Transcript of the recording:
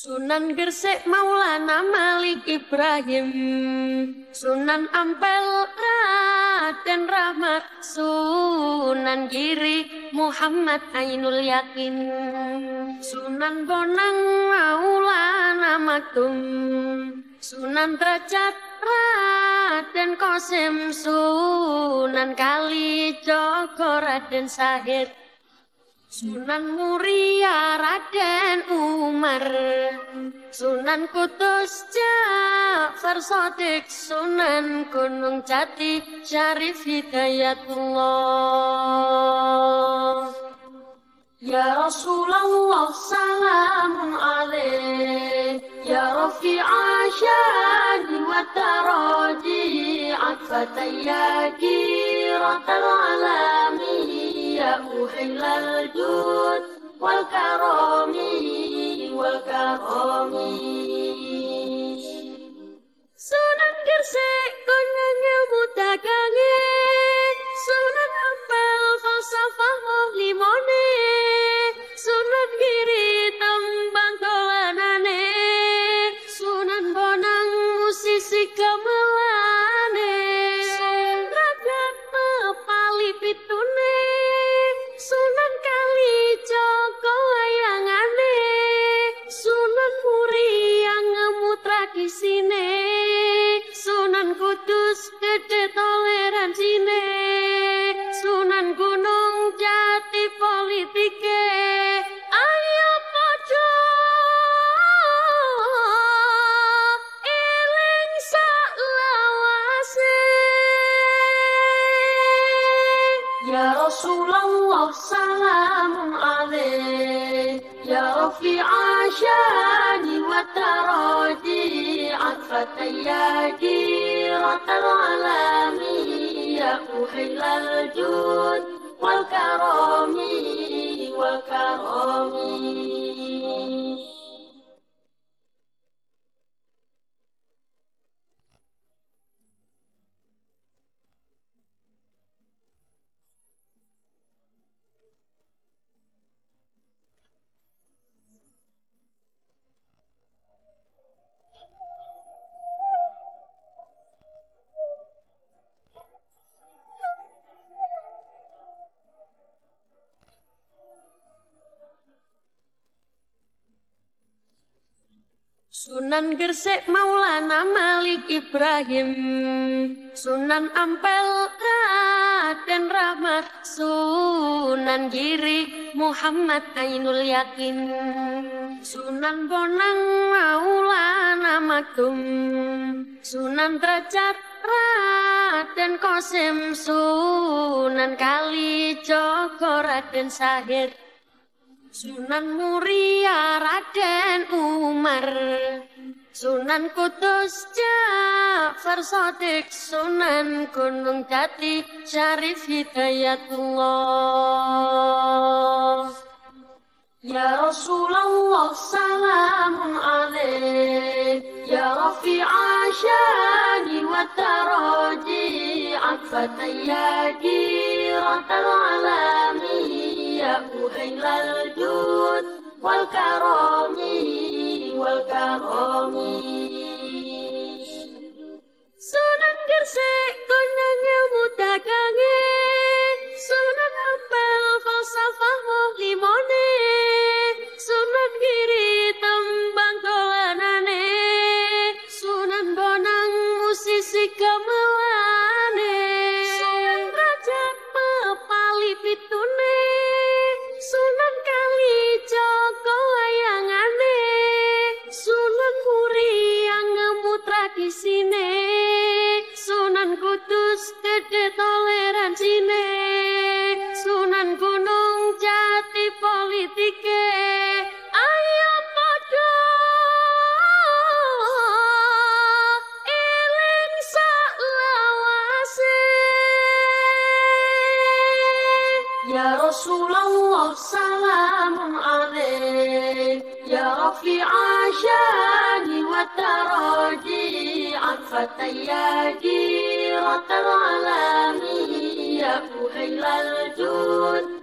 Sunan Gresik Maulana Malik Ibrahim, Sunan Ampel Raden Rahmat, Sunan Giri Muhammad Ainul Yakin, Sunan Bonang Maulana Maktum, Sunan Derajat Raden Qasim, Sunan Kalijogo Raden Syahid, Sunan Muria Raden Umar, Sunan Kudus Ja'far Shadiq, Sunan Gunung Jati Syarif Hidayatullah. Ya Rasulullah salamun alaik, Ya Rafi'a syani wa taraji, Atfataya giratal alami, Ya uhilal jud wal karami wal karami. Sunan Gresik konangel mutakange, Sunan Ampel falsafah limone, Sunan Giri tembang dolanane, Sunan Bonang musisi gamelane, Sunan Derajat pepali pitune, Sunan Kalijogo wayangane, Sunan Muria ngemu tradisine, Sunan Kudus gede toleransine, Sunan Gunung Jati politike. Ayo podo eling saklawase. Ya Rasulullah salamun alaik, Ya Rafi'a syani wa taraji, Atfataya giratal alami, Ya uhilal jud wal karami wal karami. Sunan Gresik Maulana Malik Ibrahim, Sunan Ampel Raden Rahmat, Sunan Giri Muhammad Ainul Yakin, Sunan Bonang Maulana Maktum, Sunan Derajat Raden Qasim, Sunan Kalijogo Raden Syahid, Sunan Muria Raden Umar, Sunan Kudus Ja'far Shadiq, Sunan Gunung Jati Syarif Hidayatullah. Ya Rasulullah salamun alaik, Ya Rafi'a syani wa taraji, Atfataya giratal alami, Ya uhilal jud wal karami wal karami. Sunan Gresik konangel mutakange, Sunan Ampel falsafah limone, Sunan Giri tembang dolanane, Sunan Bonang musisi gamelane, Sunan Derajat pepali pitune, Sunan Kalijogo wayangane, Sunan Muria ngemu tradisine, Sunan Kudus gede toleransine, Sunan Gunung Jati politike. Ayo podo eling saklawase. Ya Rasulullah salamun alaik, Ya Rafi'a syani wa taraji, Atfataya giratal alami, Ya uhilal jud